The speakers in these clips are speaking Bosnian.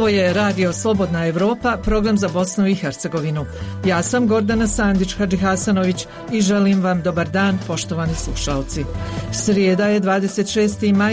Ovo je Radio Slobodna Evropa, program za Bosnu i Hercegovinu. Ja sam Gordana Sandić Hadžihasanović i želim vam dobar dan, poštovani slušalci. Srijeda je 26. maj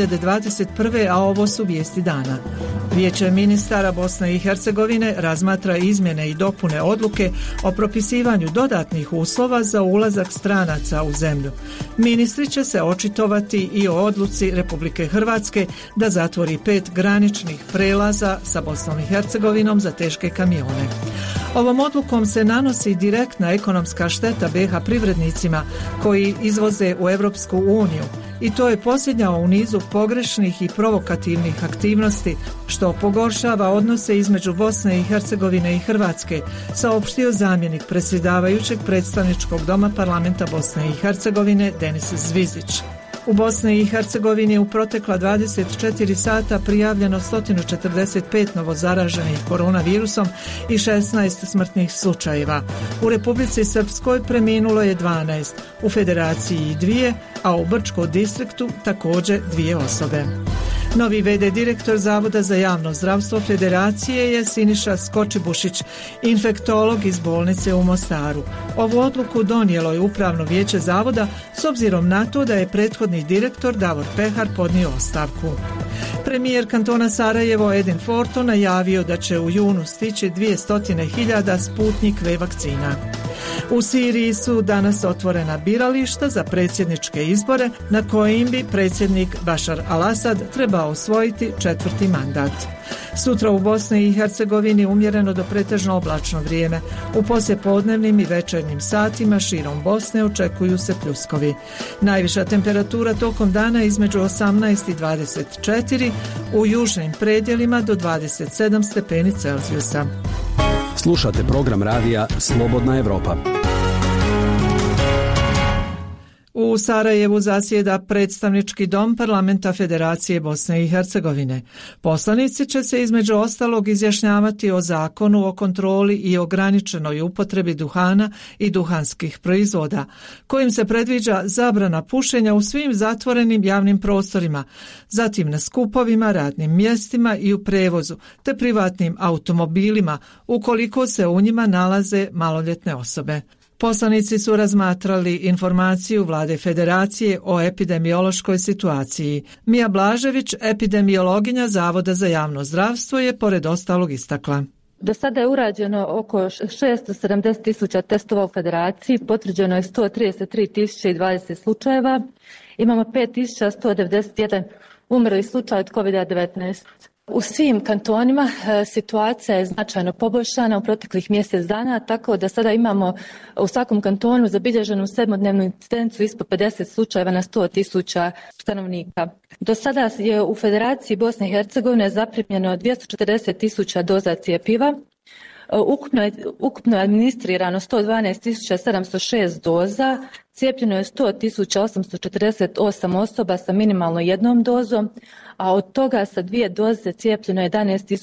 2021. a ovo su vijesti dana. Vijeće ministara Bosne i Hercegovine razmatra izmjene i dopune odluke o propisivanju dodatnih uslova za ulazak stranaca u zemlju. Ministri će se očitovati i o odluci Republike Hrvatske da zatvori 5 graničnih prelaza sa Bosnom i Hercegovinom za teške kamione. Ovom odlukom se nanosi direktna ekonomska šteta BiH privrednicima koji izvoze u Europsku uniju i to je posljednja u nizu pogrešnih i provokativnih aktivnosti što pogoršava odnose između Bosne i Hercegovine i Hrvatske, saopštio zamjenik predsjedavajućeg predstavničkog doma parlamenta Bosne i Hercegovine Denis Zvizić. U Bosni i Hercegovini u protekla 24 sata prijavljeno 145 novozaraženih koronavirusom i 16 smrtnih slučajeva. U Republici Srpskoj preminulo je 12, u Federaciji 2, a u Brčkom distriktu također 2 osobe. Novi v.d. direktor Zavoda za javno zdravstvo Federacije je Siniša Skočibušić, infektolog iz bolnice u Mostaru. Ovu odluku donijelo je upravno vijeće zavoda s obzirom na to da je prethodni direktor Davor Pehar podnio ostavku. Premijer kantona Sarajevo Edin Forto najavio da će u junu stići 200.000 Sputnik V vakcina. U Siriji su danas otvorena birališta za predsjedničke izbore na kojim bi predsjednik Bašar al-Asad trebao osvojiti 4. mandat. Sutra u Bosni i Hercegovini umjereno do pretežno oblačno vrijeme. U poslijepodnevnim i večernjim satima širom Bosne očekuju se pljuskovi. Najviša temperatura tokom dana između 18 i 24, u južnim predjelima do 27 stepeni Celzijusa. Slušate program radija Slobodna Evropa. U Sarajevu zasjeda predstavnički dom parlamenta Federacije Bosne i Hercegovine. Poslanici će se između ostalog izjašnjavati o zakonu o kontroli i ograničenoj upotrebi duhana i duhanskih proizvoda, kojim se predviđa zabrana pušenja u svim zatvorenim javnim prostorima, zatim na skupovima, radnim mjestima i u prevozu, te privatnim automobilima, ukoliko se u njima nalaze maloljetne osobe. Poslanici su razmatrali informaciju Vlade Federacije o epidemiološkoj situaciji. Mija Blažević, epidemiologinja Zavoda za javno zdravstvo, je pored ostalog istakla. Do sada je urađeno oko 670.000 testova u Federaciji, potvrđeno je 133.020 slučajeva, imamo 5.191 umrli slučaj od COVID-19. U svim kantonima situacija je značajno poboljšana u proteklih mjesec dana, tako da sada imamo u svakom kantonu zabilježenu 7-dnevnu incidenciju ispod 50 slučajeva na 100.000 stanovnika. Do sada je u Federaciji Bosne i Hercegovine zaprimljeno 240.000 doza cjepiva. Ukupno je administrirano 112.706 doza, cijepljeno je 100.848 osoba sa minimalno 1 dozom, a od toga sa 2 doze cijepljeno je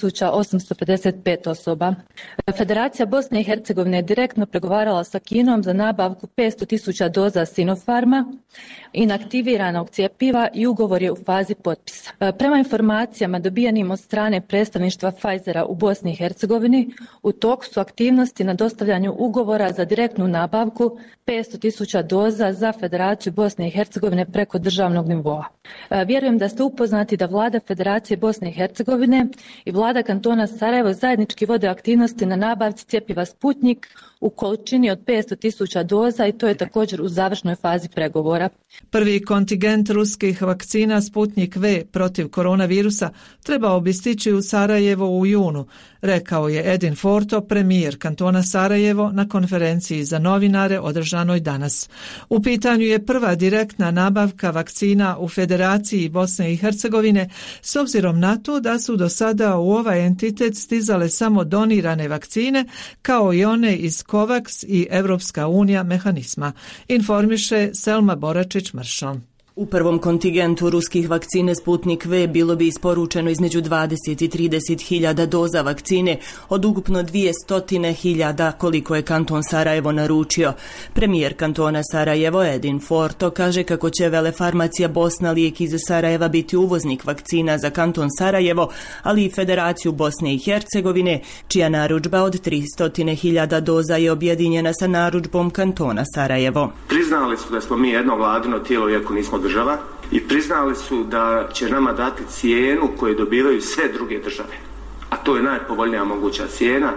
11.855 osoba. Federacija Bosne i Hercegovine je direktno pregovarala sa Kinom za nabavku 500.000 doza Sinopharma, inaktiviranog cjepiva, i ugovor je u fazi potpisa. Prema informacijama dobijenim od strane predstavništva Pfizera u Bosni i Hercegovini, u toku su aktivnosti na dostavljanju ugovora za direktnu nabavku 500.000 doza za Federaciju Bosne i Hercegovine preko državnog nivoa. Vjerujem da ste upoznati da Vlada Federacije Bosne i Hercegovine i Vlada kantona Sarajevo zajednički vode aktivnosti na nabavci cjepiva Sputnik u količini od 500.000 doza i to je također u završnoj fazi pregovora. Prvi kontingent ruskih vakcina Sputnik V protiv koronavirusa trebao bi stići u Sarajevo u junu, rekao je Edin Forto, premijer kantona Sarajevo, na konferenciji za novinare održanoj danas. U pitanju je prva direktna nabavka vakcina u Federaciji Bosne i Hercegovine s obzirom na to da su do sada u ovaj entitet stizale samo donirane vakcine kao i one iz COVAX i Evropska unija mehanizma, informiše Selma Boračić-Mršo. U prvom kontingentu ruskih vakcine Sputnik V bilo bi isporučeno između 20 i 30 hiljada doza vakcine od ukupno 200 hiljada koliko je kanton Sarajevo naručio. Premijer kantona Sarajevo Edin Forto kaže kako će Velefarmacija Bosna lijek iz Sarajeva biti uvoznik vakcina za kanton Sarajevo, ali i Federaciju Bosne i Hercegovine, čija narudžba od 300 hiljada doza je objedinjena sa narudžbom kantona Sarajevo. Priznali su da smo mi jedno vladino tijelo iako nismo država i priznali su da će nama dati cijenu koju dobivaju sve druge države. A to je najpovoljnija moguća cijena,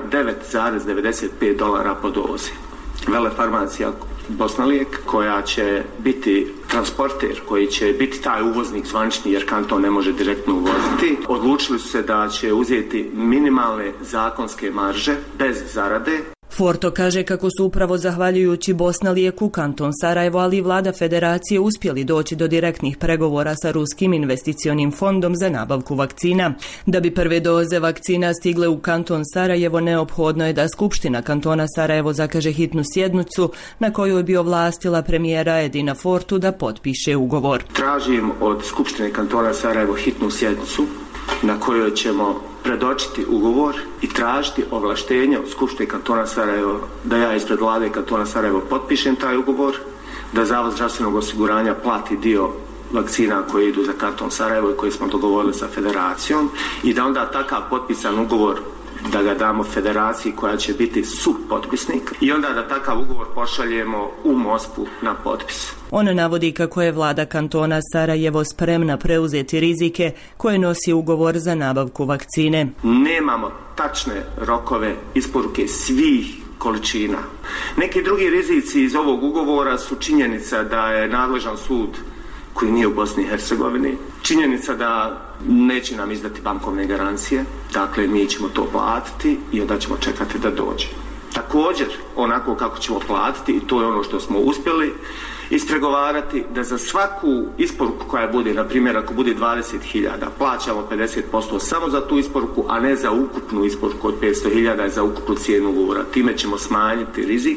$9,95 po dozi. Velefarmacija Bosna lijek koja će biti transporter, koji će biti taj uvoznik zvanični jer kanton ne može direktno uvoziti, odlučili su se da će uzeti minimalne zakonske marže bez zarade. Forto kaže kako su upravo zahvaljujući Bosna lijeku, kanton Sarajevo, ali i vlada federacije uspjeli doći do direktnih pregovora sa Ruskim investicionim fondom za nabavku vakcina. Da bi prve doze vakcina stigle u kanton Sarajevo, neophodno je da Skupština kantona Sarajevo zakaže hitnu sjednicu na koju je bio ovlastila premijera Edina Fortu da potpiše ugovor. Tražim od Skupštine kantona Sarajevo hitnu sjednicu na kojoj ćemo predočiti ugovor i tražiti ovlaštenje od Skupštine kantona Sarajevo da ja ispred vlade kantona Sarajevo potpišem taj ugovor, da Zavod zdravstvenog osiguranja plati dio vakcina koje idu za kanton Sarajevo i koje smo dogovorili sa federacijom i da onda takav potpisan ugovor da ga damo federaciji koja će biti supotpisnik i onda da takav ugovor pošaljemo u Moskvu na potpis. On navodi kako je vlada kantona Sarajevo spremna preuzeti rizike koje nosi ugovor za nabavku vakcine. Nemamo tačne rokove isporuke svih količina. Neki drugi rizici iz ovog ugovora su činjenica da je nadležan sud koji nije u Bosni i Hercegovini, činjenica da neće nam izdati bankovne garancije, dakle mi ćemo to platiti i onda ćemo čekati da dođe. Također, onako kako ćemo platiti, i to je ono što smo uspjeli ispregovarati, da za svaku isporuku koja bude, na primjer ako bude 20.000, plaćamo 50% samo za tu isporuku, a ne za ukupnu isporuku od 500.000 za ukupnu cijenu ugovora. Time ćemo smanjiti rizik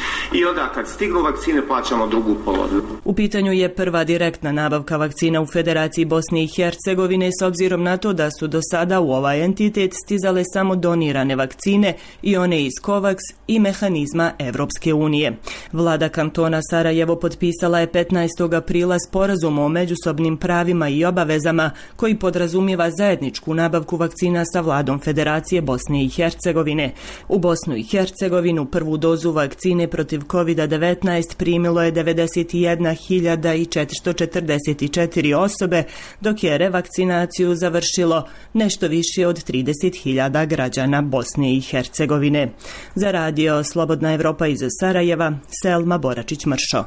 i onda kad stignu vakcine plaćamo drugu polovinu. U pitanju je prva direktna nabavka vakcina u Federaciji Bosne i Hercegovine s obzirom na to da su do sada u ovaj entitet stizale samo donirane vakcine i one iz COVAX i mehanizma Evropske unije. Vlada kantona Sarajevo potpisala je 15. aprila sporazum o međusobnim pravima i obavezama koji podrazumijeva zajedničku nabavku vakcina sa vladom Federacije Bosne i Hercegovine. U Bosnu i Hercegovinu prvu dozu vakcine protiv COVID-19 primilo je 91.444 osobe, dok je revakcinaciju završilo nešto više od 30.000 građana Bosne i Hercegovine. Za radio Slobodna Evropa iz Sarajeva, Selma Boračić-Mršo.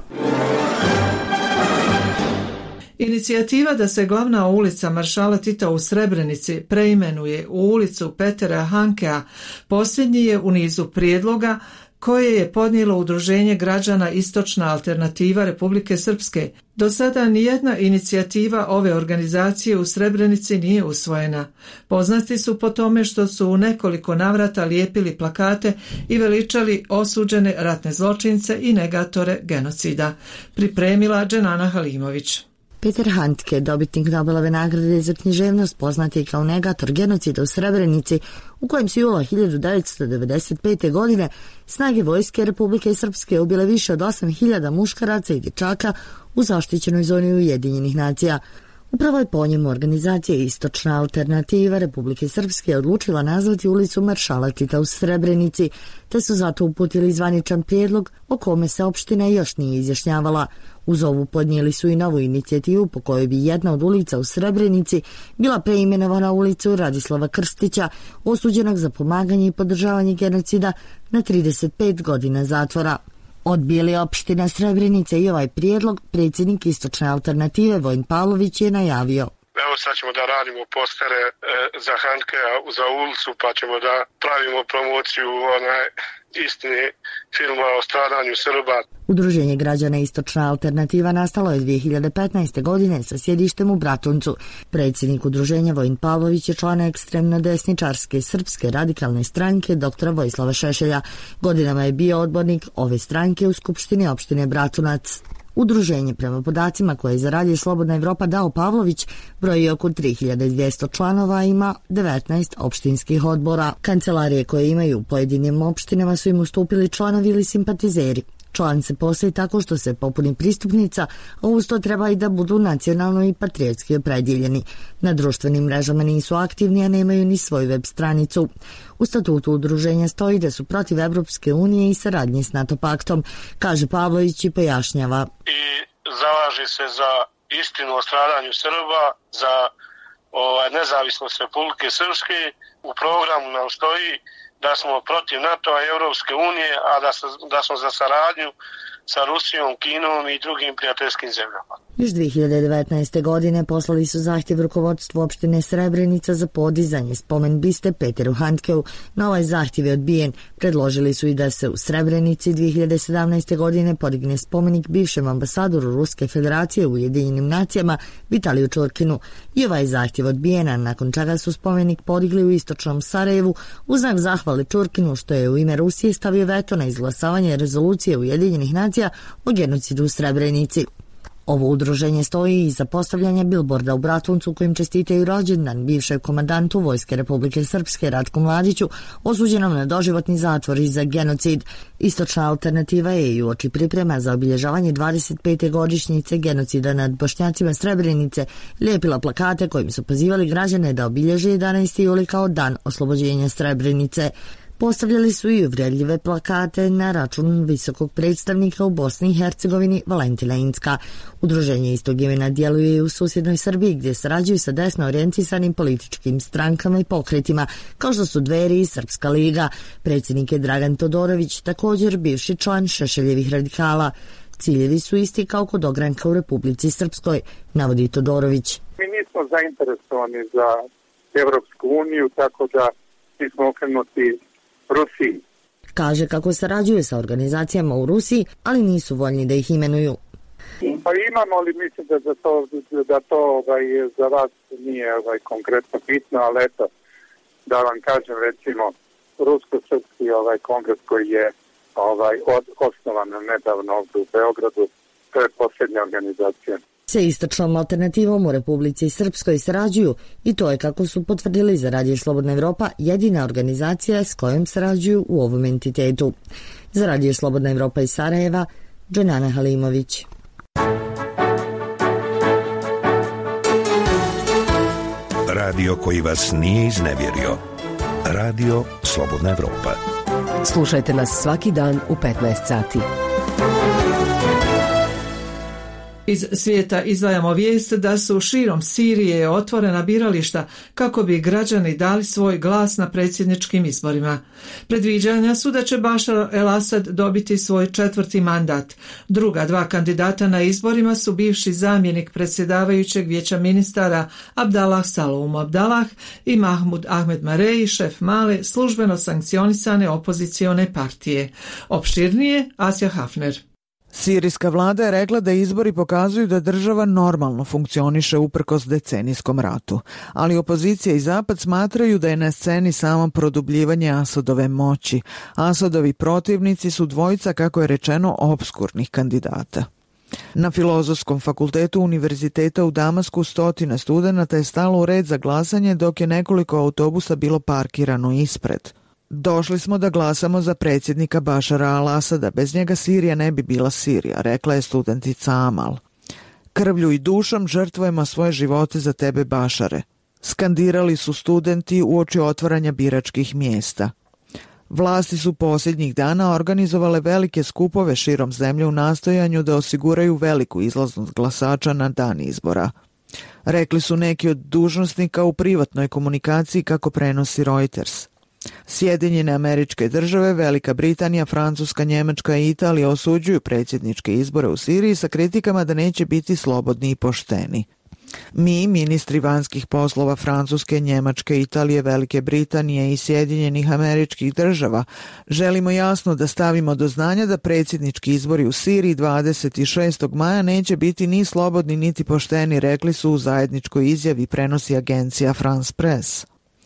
Inicijativa da se glavna ulica Maršala Tita u Srebrenici preimenuje u ulicu Petera Hankea posljednji je u nizu prijedloga koje je podnijelo Udruženje građana Istočna alternativa Republike Srpske. Do sada nijedna inicijativa ove organizacije u Srebrenici nije usvojena. Poznati su po tome što su u nekoliko navrata lijepili plakate i veličali osuđene ratne zločince i negatore genocida. Pripremila Dženana Halimović. Peter Handke, dobitnik Nobelove nagrade za književnost, poznat je kao negator genocida u Srebrenici, u kojem su jula 1995. godine snage vojske Republike Srpske ubile više od 8.000 muškaraca i dječaka u zaštićenoj zoni Ujedinjenih nacija. Upravo je po njemu organizacija Istočna alternativa Republike Srpske odlučila nazvati ulicu Maršala Tita u Srebrenici, te su zato uputili zvaničan prijedlog o kome se opština još nije izjašnjavala. Uz ovu podnijeli su i novu inicijativu po kojoj bi jedna od ulica u Srebrenici bila preimenovana ulicu Radislava Krstića, osuđenog za pomaganje i podržavanje genocida na 35 godina zatvora. Odbili opština Srebrenica i ovaj prijedlog, predsjednik Istočne alternative Vojin Pavlović je najavio. Evo sad ćemo da radimo postere za Handkea za ulicu, pa ćemo da pravimo promociju istine filma o stradanju Srba. Udruženje građana Istočna alternativa nastalo je 2015. godine sa sjedištem u Bratuncu. Predsjednik udruženja Vojin Pavlović je član ekstremno desničarske Srpske radikalne stranke dr. Vojislava Šešelja. Godinama je bio odbornik ove stranke u Skupštini opštine Bratunac. Udruženje, prema podacima koje je za Radio Slobodna Evropa dao Pavlović, broji oko 3200 članova, ima 19 opštinskih odbora. Kancelarije koje imaju u pojedinim opštinama su im ustupili članovi ili simpatizeri. Član se postaje tako što se popuni pristupnica, a uz to treba i da budu nacionalno i patriotski opredjeljeni. Na društvenim mrežama nisu aktivni, a nemaju ni svoju web stranicu. U statutu udruženja stoji da su protiv Evropske unije i saradnje s NATO paktom, kaže Pavlović i pojašnjava. I zalaže se za istinu o stradanju Srba, za nezavisnost Republike Srpske. U programu nam stoji da smo protiv NATO-a i Europske unije, a da smo za saradnju sa Rusijom, Kinom i drugim prijateljskim zemljama. Još 2019. godine poslali su zahtjev rukovodstvu opštine Srebrenica za podizanje spomen biste Peteru Handkeu. No ovaj zahtjev je odbijen. Predložili su i da se u Srebrenici 2017. godine podigne spomenik bivšem ambasadoru Ruske federacije u Ujedinjenim nacijama Vitaliju Čurkinu. I ovaj zahtjev odbijen, nakon čega su spomenik podigli u istočnom Sarajevu u znak zahvale Čurkinu što je u ime Rusije stavio veto na izglasavanje rezolucije Ujedinjenih nacija o genocidu u Srebrenici. Ovo udruženje stoji iza postavljanja bilborda u Bratuncu kojim čestitaju rođendan bivšeg komandantu Vojske Republike Srpske Ratku Mladiću, osuđenom na doživotni zatvor i za genocid. Istočna alternativa je i uoči priprema za obilježavanje 25. godišnjice genocida nad Bošnjacima Srebrenice lijepila plakate kojim su pozivali građane da obilježe 11. juli kao dan oslobođenja Srebrenice. Postavljali su i uvredljive plakate na račun visokog predstavnika u Bosni i Hercegovini Valentina Incka. Udruženje istog imena djeluje i u susjednoj Srbiji gdje sarađuju sa desno orijentisanim političkim strankama i pokretima kao što su Dveri i Srpska liga. Predsjednik je Dragan Todorović, također bivši član Šešeljevih radikala. Ciljevi su isti kao kod ogranka u Republici Srpskoj, navodi Todorović. Mi nismo zainteresovani za Evropsku uniju, tako da nismo okrenuti Rusiji. Kaže kako sarađuje sa organizacijama u Rusiji, ali nisu voljni da ih imenuju. Pa imamo, ali mislim da to za vas nije konkretno bitno, ali eto, da vam kažem, recimo, Rusko-Srpski kongres koji je osnovan nedavno ovdje u Beogradu, to je posljednja organizacija. Sa istočnom alternativom u Republici Srpskoj sarađuju i to je, kako su potvrdili za Radio Slobodna Evropa, jedina organizacija s kojom sarađuju u ovom entitetu. Za Radio Slobodna Evropa iz Sarajeva, Dženana Halimović. Radio koji vas nije iznevjerio. Radio Slobodna Evropa. Slušajte nas svaki dan u 15 sati. Iz svijeta izdvajamo vijest da su širom Sirije otvorena birališta kako bi građani dali svoj glas na predsjedničkim izborima. Predviđanja su da će Bašar el-Asad dobiti svoj 4. mandat. Druga 2 kandidata na izborima su bivši zamjenik predsjedavajućeg vijeća ministara Abdallah Saloum Abdallah i Mahmud Ahmed Marei, šef male službeno sankcionisane opozicione partije. Opširnije Asja Hafner. Sirijska vlada je rekla da izbori pokazuju da država normalno funkcioniše uprkos decenijskom ratu, ali opozicija i Zapad smatraju da je na sceni samo produbljivanje Asadove moći. Asadovi protivnici su dvojica, kako je rečeno, opskurnih kandidata. Na Filozofskom fakultetu Univerziteta u Damasku 100 studenata je stalo u red za glasanje dok je nekoliko autobusa bilo parkirano ispred. Došli smo da glasamo za predsjednika Bašara al-Asada, bez njega Sirija ne bi bila Sirija, rekla je studentica Amal. Krvlju i dušom žrtvujemo svoje živote za tebe, Bašare, skandirali su studenti uoči otvaranja biračkih mjesta. Vlasti su posljednjih dana organizovale velike skupove širom zemlje u nastojanju da osiguraju veliku izlaznost glasača na dan izbora. Rekli su neki od dužnosnika u privatnoj komunikaciji, kako prenosi Reuters. Sjedinjene Američke Države, Velika Britanija, Francuska, Njemačka i Italija osuđuju predsjedničke izbore u Siriji sa kritikama da neće biti slobodni i pošteni. Mi, ministri vanjskih poslova Francuske, Njemačke, Italije, Velike Britanije i Sjedinjenih Američkih Država, želimo jasno da stavimo do znanja da predsjednički izbori u Siriji 26. maja neće biti ni slobodni niti pošteni, rekli su u zajedničkoj izjavi, prenosi agencija France Press.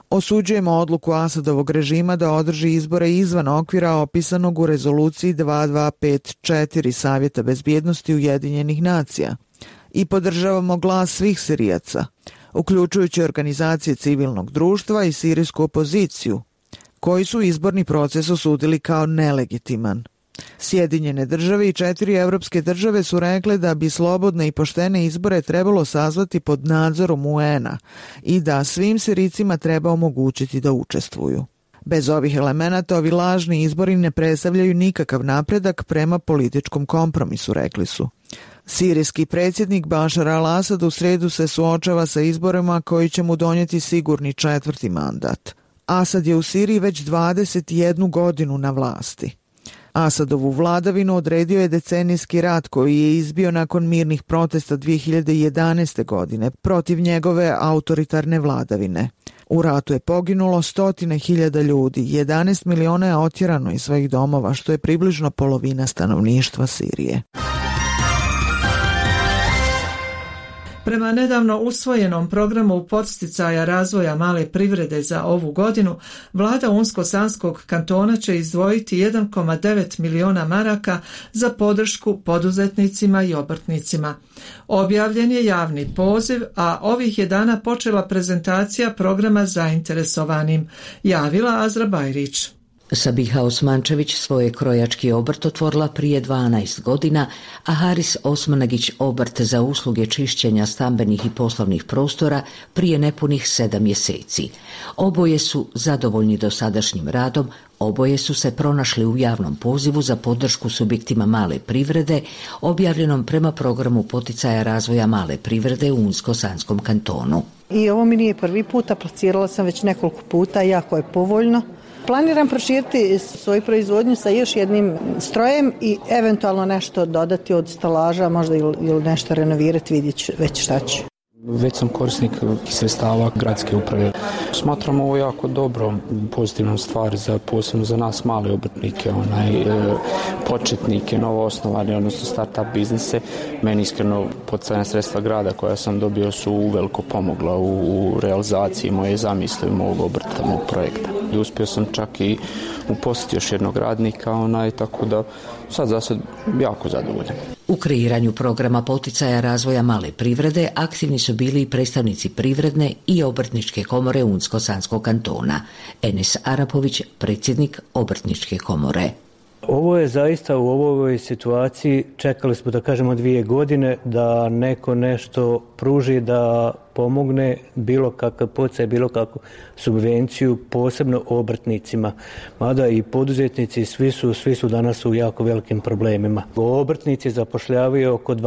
Osuđujemo odluku Asadovog režima da održi izbore izvan okvira opisanog u rezoluciji 2254 Savjeta bezbjednosti Ujedinjenih nacija i podržavamo glas svih Sirijaca, uključujući organizacije civilnog društva i sirijsku opoziciju, koji su izborni proces osudili kao nelegitiman. Sjedinjene države i 4 evropske države su rekle da bi slobodne i poštene izbore trebalo sazvati pod nadzorom UN-a i da svim Sirijcima treba omogućiti da učestvuju. Bez ovih elemenata ovi lažni izbori ne predstavljaju nikakav napredak prema političkom kompromisu, rekli su. Sirijski predsjednik Bašar al-Asad u sredu se suočava sa izborima koji će mu donijeti sigurni 4. mandat. Asad je u Siriji već 21 godinu na vlasti. Asadovu vladavinu odredio je decenijski rat koji je izbio nakon mirnih protesta 2011. godine protiv njegove autoritarne vladavine. U ratu je poginulo 100.000 ljudi, 11 miliona je otjerano iz svojih domova, što je približno polovina stanovništva Sirije. Prema nedavno usvojenom programu podsticaja razvoja male privrede za ovu godinu, vlada Unsko-Sanskog kantona će izdvojiti 1,9 miliona maraka za podršku poduzetnicima i obrtnicima. Objavljen je javni poziv, a ovih je dana počela prezentacija programa zainteresovanim, javila Azra Bajrić. Sabiha Osmančević svoj krojački obrt otvorila prije 12 godina, a Haris Osmanagić obrt za usluge čišćenja stambenih i poslovnih prostora prije nepunih 7 mjeseci. Oboje su zadovoljni dosadašnjim radom, oboje su se pronašli u javnom pozivu za podršku subjektima male privrede, objavljenom prema programu poticaja razvoja male privrede u Unsko-Sanskom kantonu. I ovo mi nije prvi put, aplicirala sam već nekoliko puta, jako je povoljno. Planiram proširiti svoju proizvodnju sa još jednim strojem i eventualno nešto dodati od stalaža, možda ili nešto renovirati, vidjet ću već šta ću. Već sam korisnik sredstava gradske uprave. Smatram ovo jako dobro, pozitivnom stvar posebno za nas male obrtnike, početnike, novo osnovane, odnosno start-up biznise. Meni iskreno poticajna sredstva grada koja sam dobio su uveliko pomogla u realizaciji moje zamisli, mog obrta, mog projekta. I uspio sam čak i uposliti još jednog radnika, tako da sad za sad jako zadovoljan. U kreiranju programa poticaja razvoja male privrede aktivni su bili i predstavnici Privredne i Obrtničke komore Unsko-Sanskog kantona. Enes Arapović, predsjednik Obrtničke komore. Ovo je zaista u ovoj situaciji, čekali smo da kažemo 2 godine da neko nešto pruži, da pomogne bilo kakav poticaj, bilo kakvu subvenciju, posebno obrtnicima. Mada i poduzetnici, svi su danas u jako velikim problemima. Obrtnici zapošljavaju oko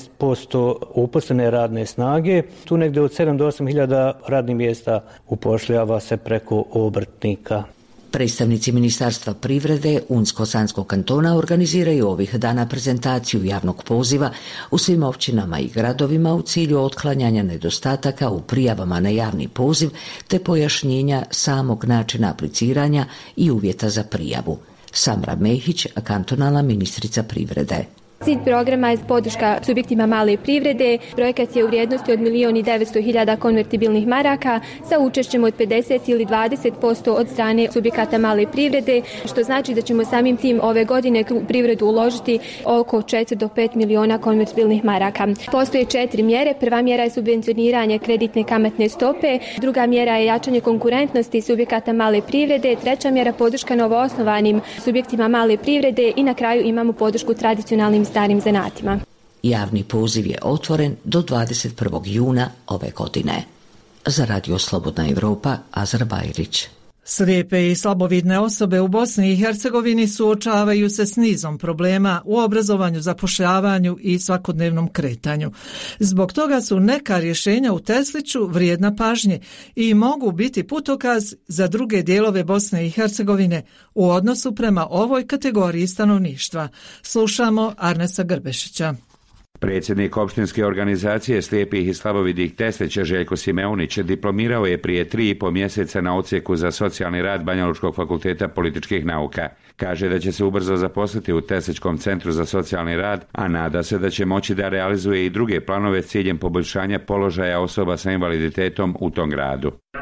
12% uposlene radne snage. Tu negdje od 7 do 8 hiljada radnih mjesta upošljava se preko obrtnika. Predstavnici Ministarstva privrede Unsko-Sanskog kantona organiziraju ovih dana prezentaciju javnog poziva u svim općinama i gradovima u cilju otklanjanja nedostataka u prijavama na javni poziv te pojašnjenja samog načina apliciranja i uvjeta za prijavu. Samra Mehić, kantonalna ministrica privrede. Cilj programa je podrška subjektima male privrede. Projekat je u vrijednosti od 1.900.000 konvertibilnih maraka sa učešćem od 50 ili 20% od strane subjekata male privrede, što znači da ćemo samim tim ove godine u privredu uložiti oko 4 do 5 miliona konvertibilnih maraka. Postoje 4 mjere. Prva mjera je subvencioniranje kreditne kamatne stope, druga mjera je jačanje konkurentnosti subjekata male privrede, treća mjera podrška novoosnovanim subjektima male privrede i na kraju imamo podršku tradicionalnim starim zanatima. Javni poziv je otvoren do 21. juna ove godine. Za Radio Slobodna Evropa, Azra Bajrić. Slijepe i slabovidne osobe u Bosni i Hercegovini suočavaju se s nizom problema u obrazovanju, zapošljavanju i svakodnevnom kretanju. Zbog toga su neka rješenja u Tesliću vrijedna pažnje i mogu biti putokaz za druge dijelove Bosne i Hercegovine u odnosu prema ovoj kategoriji stanovništva. Slušamo Arnesa Grbešića. Predsjednik opštinske organizacije slijepih i slabovidih Teslića Željko Simeunić diplomirao je prije 3,5 mjeseca na odsjeku za socijalni rad Banjalučkog fakulteta političkih nauka. Kaže da će se ubrzo zaposliti u Teslićkom centru za socijalni rad, a nada se da će moći da realizuje i druge planove s ciljem poboljšanja položaja osoba sa invaliditetom u tom gradu. Da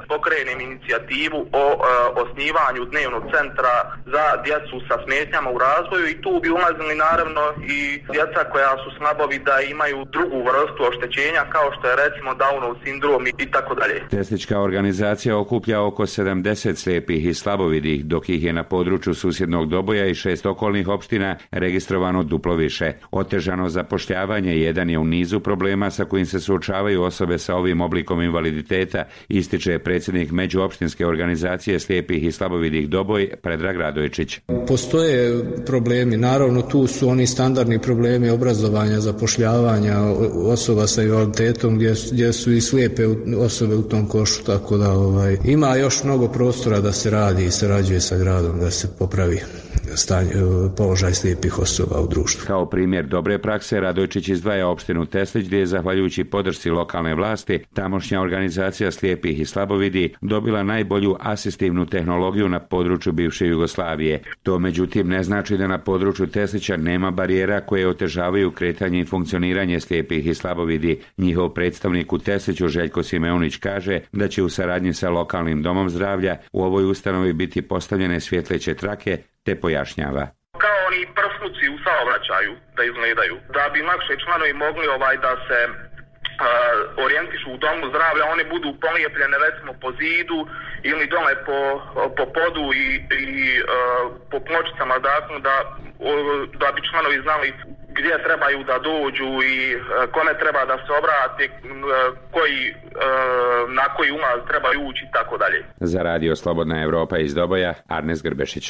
pokrenem inicijativu o osnivanju dnevnog centra za djecu sa smetnjama u razvoju i tu bi ulazili naravno i djeca koja su slabovi da imaju drugu vrstu oštećenja kao što je recimo Downov sindrom i tako dalje. Teslička organizacija okuplja oko 70 slijepih i slabovidih, dok ih je na području susjednog Doboja i 6 okolnih opština registrovano duplo više. Otežano zapošljavanje jedan je u nizu problema sa kojim se suočavaju osobe sa ovim oblikom invaliditeta, ističe predsjednik međuopštinske organizacije slijepih i slabovidih Doboj Predrag Radojičić. Postoje problemi, naravno tu su oni standardni problemi obrazovanja, zapošljavanja osoba sa invaliditetom gdje su i slijepe osobe u tom košu, tako da ima još mnogo prostora da se radi i sarađuje sa gradom da se popravi položaj slijepih osoba u društvu. Kao primjer dobre prakse Radojičić izdvaja opštinu Teslić gdje je zahvaljujući podršci lokalne vlasti tamošnja organizacija slijepih i slabovidi dobila najbolju asistivnu tehnologiju na području bivše Jugoslavije. To međutim ne znači da na području Teslića nema barijera koje otežavaju kretanje i funkcioniranje slijepih i slabovidi. Njihov predstavnik u Tesliću Željko Simeunić kaže da će u saradnji sa lokalnim domom zdravlja u ovoj ustanovi biti postavljene svjetleće trake, te pojašnjava. Kao oni prsluci u saobraćaju da izgledaju, da bi lakše članovi mogli da se orijentišu u domu zdravlja, one budu polijepljene recimo po zidu ili dole po podu i po pločicama, dakle da bi članovi znali gdje trebaju da dođu i kome treba da se obrate, na koji ulaz trebaju ući i tako dalje. Za radio Slobodna Evropa iz Doboja, Arnes Grbešić.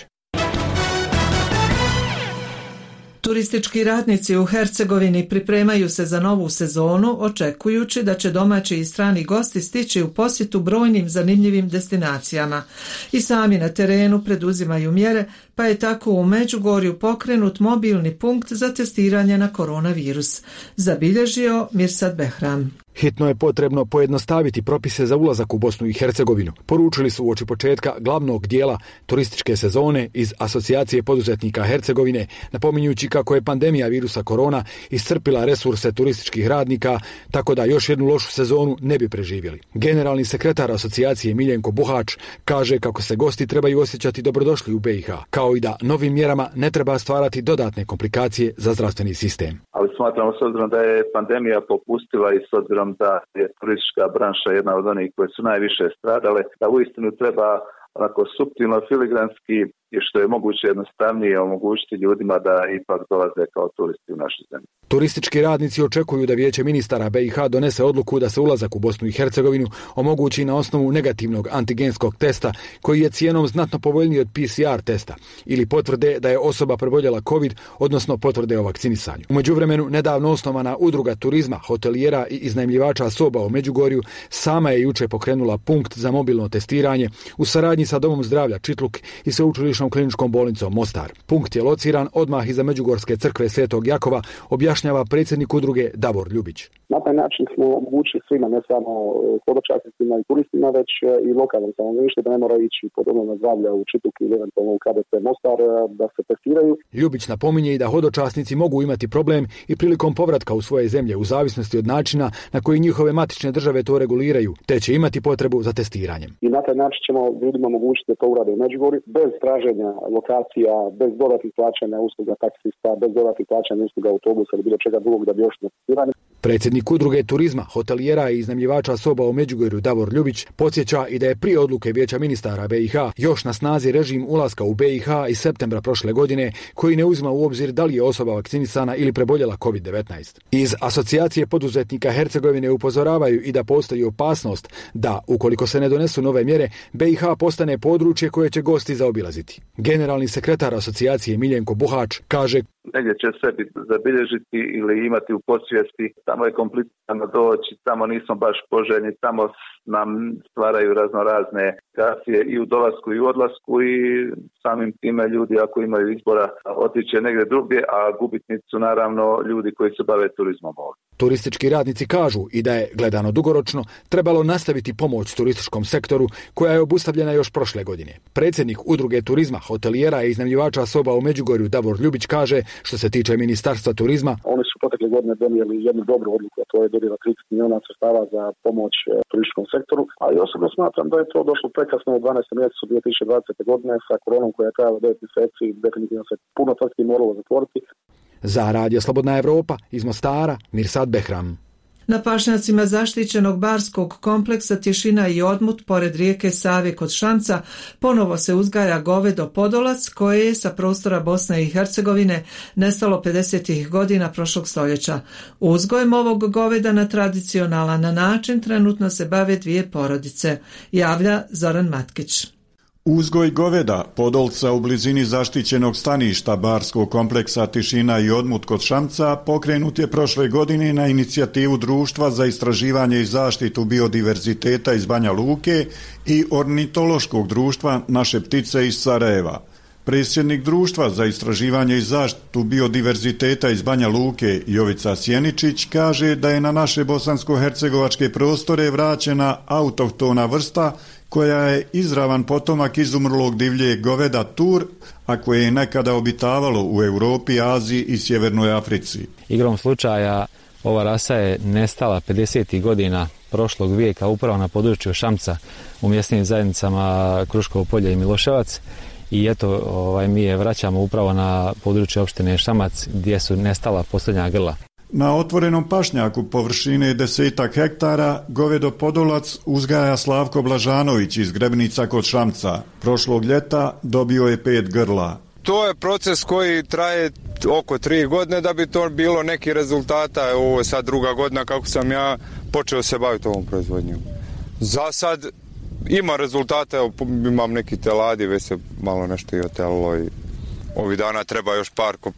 Turistički radnici u Hercegovini pripremaju se za novu sezonu, očekujući da će domaći i strani gosti stići u posjetu brojnim zanimljivim destinacijama. I sami na terenu preduzimaju mjere, pa je tako u Međugorju pokrenut mobilni punkt za testiranje na koronavirus. Zabilježio Mirsad Behram. Hitno je potrebno pojednostaviti propise za ulazak u Bosnu i Hercegovinu, poručili su uoči početka glavnog dijela turističke sezone iz Asocijacije poduzetnika Hercegovine, napominjući kako je pandemija virusa korona iscrpila resurse turističkih radnika, tako da još jednu lošu sezonu ne bi preživjeli. Generalni sekretar asocijacije Miljenko Buhač kaže kako se gosti trebaju osjećati dobrodošli u BiH, kao i da novim mjerama ne treba stvarati dodatne komplikacije za zdravstveni sistem. Ali smatramo, s obzirom da je pandemija popustila i s obzirom da je turistička branša jedna od onih koje su najviše stradale, da uistinu treba onako suptilno, filigranski i što je moguće jednostavnije omogućiti ljudima da ipak dolaze kao turisti u našu zemlju. Turistički radnici očekuju da Vijeće ministara BiH donese odluku da se ulazak u Bosnu i Hercegovinu omogući na osnovu negativnog antigenskog testa koji je cijenom znatno povoljniji od PCR testa ili potvrde da je osoba preboljela COVID, odnosno potvrde o vakcinisanju. U međuvremenu nedavno osnovana udruga turizma, hotelijera i iznajmljivača soba u Međugorju sama je juče pokrenula punkt za mobilno testiranje u saradnji sa Domom zdravlja Čitluk i Sveučilišnom kliničkom bolnicom Mostar. Punkt je lociran odmah iza Međugorske crkve Svetog Jakova, objašnjava predsjednik udruge Davor Ljubić. Na taj način smo omogućili svima, ne samo hodočasnicima i turistima, već i lokalnom stanovništvu da ne mora ići po domovima zdravlja u Čitluk ili eventualno u KBC Mostar da se testiraju. Ljubić napominje i da hodočasnici mogu imati problem i prilikom povratka u svoje zemlje u zavisnosti od načina na koji njihove matične države to reguliraju, te će imati potrebu za testiranjem. I na taj način ćemo ljudima omogućiti da to urade u Međugorju bez traženja lokacija, bez dodatnih plaćanja usluga taksista, bez dodatnih plaćanja usluga autobusa ili bilo čega drugog da bi još testirani. Predsjednik udruge turizma, hotelijera i iznajmljivača soba u Međugorju Davor Ljubić podsjeća i da je prije odluke Vijeća ministara BiH još na snazi režim ulaska u BiH iz septembra prošle godine koji ne uzima u obzir da li je osoba vakcinisana ili preboljela COVID-19. Iz Asocijacije poduzetnika Hercegovine upozoravaju i da postoji opasnost da, ukoliko se ne donesu nove mjere, BiH postane područje koje će gosti zaobilaziti. Generalni sekretar Asocijacije Miljenko Buhač kaže: negdje će sve zabilježiti ili imati u podsvijesti, tamo je komplicirano doći, tamo nismo baš poželjni, tamo nam stvaraju raznorazne situacije i u dolasku i u odlasku i samim time ljudi ako imaju izbora otiće negdje drugdje, a gubitnici su naravno ljudi koji se bave turizmom ovdje. Turistički radnici kažu i da je, gledano dugoročno, trebalo nastaviti pomoć turističkom sektoru koja je obustavljena još prošle godine. Predsjednik udruge turizma, hotelijera i iznajmljivača soba u Međugorju Davor Ljubić kaže, što se tiče Ministarstva turizma, oni su protekle godine donijeli jednu dobru odluku, a to je dodjela 30 milijuna sredstava za pomoć turističkom sektoru, ali osobno smatram da je to došlo prekasno u 12. mjesecu 2020. godine sa koronom koja je trajala 9 mjeseci, definitivno se puno tvrtki moralo zatvoriti. Za Radio Slobodna Evropa iz Mostara, Mirsad Behram. Na pašnjacima zaštićenog barskog kompleksa Tišina i Odmut pored rijeke Save kod Šamca ponovo se uzgaja govedo podolac koje je sa prostora Bosne i Hercegovine nestalo 50. godina prošlog stoljeća. Uzgojem ovog goveda na tradicionalan način trenutno se bave 2 porodice, javlja Zoran Matkić. Uzgoj goveda, podolca u blizini zaštićenog staništa barskog kompleksa Tišina i Odmut kod Šamca pokrenut je prošle godine na inicijativu Društva za istraživanje i zaštitu biodiverziteta iz Banja Luke i Ornitološkog društva Naše ptice iz Sarajeva. Predsjednik Društva za istraživanje i zaštitu biodiverziteta iz Banja Luke Jovica Sjeničić kaže da je na naše bosansko-hercegovačke prostore vraćena autohtona vrsta koja je izravan potomak izumrlog divljeg goveda tur, a koje je nekada obitavalo u Europi, Aziji i Sjevernoj Africi. Igrom slučaja ova rasa je nestala 50. godina prošlog vijeka upravo na području Šamca u mjesnim zajednicama Kruškovo polje i Miloševac. I eto, mi je vraćamo upravo na područje opštine Šamac gdje su nestala posljednja grla. Na otvorenom pašnjaku površine 10 hektara govedo podolac uzgaja Slavko Blažanović iz Grebnica kod Šamca. Prošlog ljeta dobio je 5 grla. To je proces koji traje oko 3 godine da bi to bilo neki rezultata. Ovo je sad 2. godina kako sam ja počeo se baviti ovom proizvodnjom. Za sad ima rezultate, imam neki teladi, već se malo nešto i otelilo i ovih dana treba još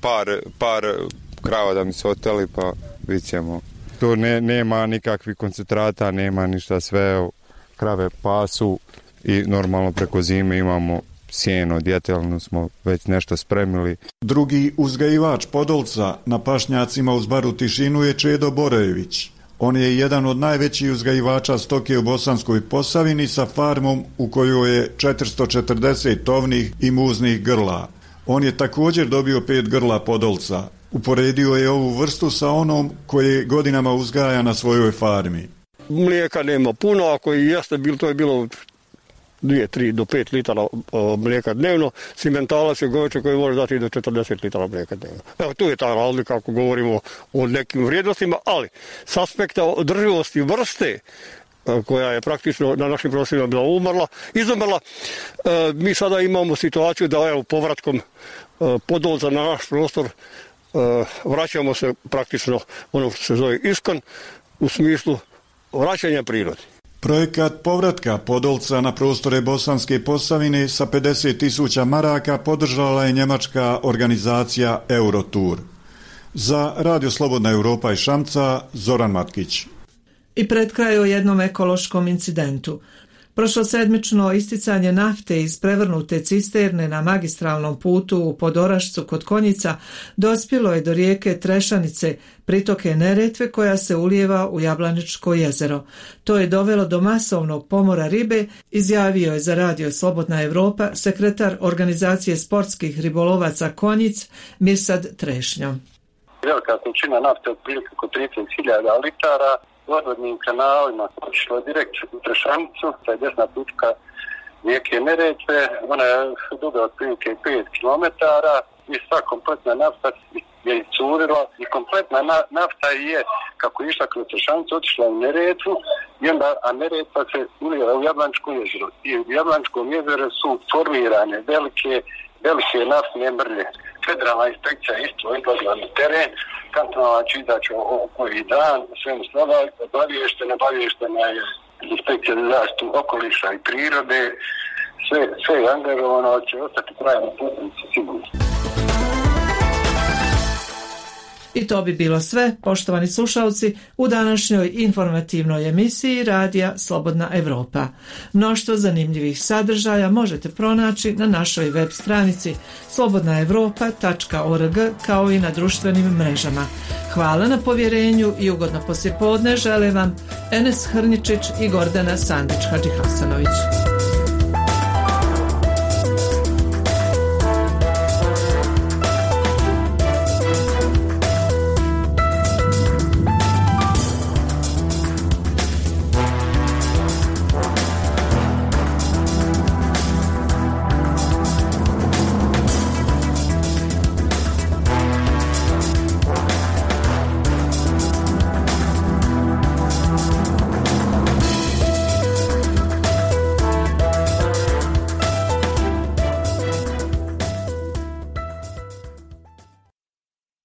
par krava da mi se oteli, pa vidit ćemo. Tu nema nikakvih koncentrata, nema ništa, sve krave pasu i normalno preko zime imamo sjeno, djetelnu smo već nešto spremili. Drugi uzgajivač podolca na pašnjacima uz baru Tišinu je Čedo Borejević. On je jedan od najvećih uzgajivača stoke u Bosanskoj Posavini sa farmom u kojoj je 440 tovnih i muznih grla. On je također dobio 5 grla podolca. Uporedio je ovu vrstu sa onom koje godinama uzgaja na svojoj farmi. Mlijeka nema puno, ako i jeste bilo, to je bilo 2-3 do 5 litara mlijeka dnevno. Simentalac je goveče koji može dati do 40 litara mlijeka dnevno. Evo, tu je ta razlika ako govorimo o nekim vrijednostima, ali s aspekta održivosti vrste koja je praktično na našim prostorima bila izumrla, mi sada imamo situaciju da evo povratkom podolca na naš prostor vraćamo se praktično ono što se zove iskon u smislu vraćanja prirodi. Projekat povratka podolca na prostore Bosanske Posavine sa 50.000 maraka podržala je njemačka organizacija Eurotour. Za Radio Slobodna Evropa i Šamca, Zoran Matkić. I pred kraj o jednom ekološkom incidentu. Prošlosedmično isticanje nafte iz prevrnute cisterne na magistralnom putu u Podorašcu kod Konjica dospjelo je do rijeke Trešanice, pritoke Neretve koja se ulijeva u Jablaničko jezero. To je dovelo do masovnog pomora ribe, izjavio je za Radio Slobodna Evropa sekretar organizacije sportskih ribolovaca Konjic Mirsad Trešnjo. Velika količina nafte otprilike oko 30.000 litara odvodnim kanalima išlo direkt u Trešanicu, to je desna putka rijeke Neretve, ona je duga otprilike 5 km i sva kompletna nafta je iscurila i kompletna nafta je, kako je išla kroz Trešanicu, otišla u Neretvu i onda, a Neretva se ulijeva u Jablaničko jezero i u Jablaničkom jezeru su formirane velike naftne mrlje. Federalna inspekcija isto izlazila na teren, kantonalna će izaći koji dan, svemu slava, obaviještena je inspekcija za zaštitu okoliša i prirode, sve je angažovano, će ostati trajno putnici sigurno. I to bi bilo sve, poštovani slušalci, u današnjoj informativnoj emisiji Radija Slobodna Evropa. Mnoštvo zanimljivih sadržaja možete pronaći na našoj web stranici slobodnaevropa.org kao i na društvenim mrežama. Hvala na povjerenju i ugodno poslijepodne žele vam Enes Hrničić i Gordana Sandić-Hadžihasanović.